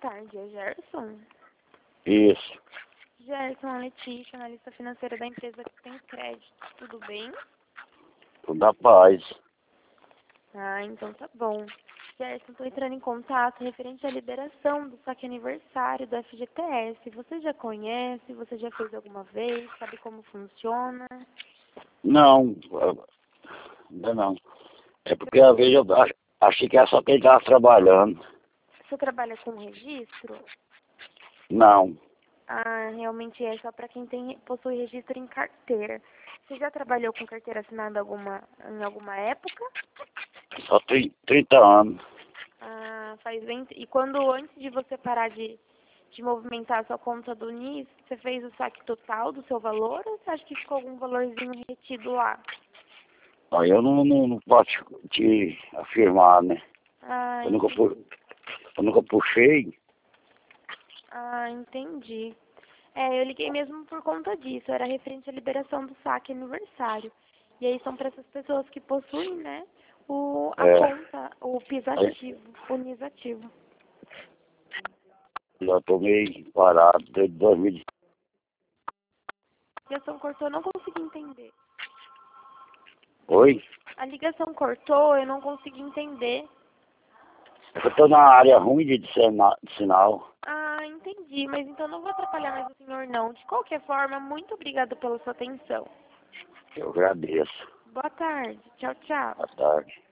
tarde, é Gerson? Isso. Gerson, a Letícia, analista financeira da empresa que tem crédito, tudo bem? Tudo da paz. Ah, então tá bom. Gerson, estou entrando em contato referente à liberação do saque aniversário do FGTS. Você já conhece? Você já fez alguma vez? Sabe como funciona? Não, ainda não. É porque às vezes eu achei que era só quem estava trabalhando. Você trabalha com registro? Não, Ah, realmente é só para quem possui registro em carteira. Você já trabalhou com carteira assinada em alguma época? só tem 30 anos. Ah, faz bem. E quando antes de você parar de movimentar a sua conta do NIS, você fez o saque total do seu valor ou você acha que ficou algum valorzinho retido lá? Aí eu não posso te afirmar, né? Ah, Eu nunca, entendi. eu nunca puxei. Ah, entendi. É, eu liguei mesmo por conta disso. Era referente à liberação do saque aniversário. E aí são para essas pessoas que possuem, né, a É, conta, o PIS aí ativo, o NIS ativo. já tô meio parado desde 2000. A ligação cortou, eu não consegui entender. Oi? A ligação cortou, eu não consegui entender. Eu tô na área ruim de sinal. Ah, entendi. Mas então não vou atrapalhar mais o senhor, não. De qualquer forma, muito obrigada pela sua atenção. Eu agradeço. Boa tarde. Tchau, tchau. Boa tarde.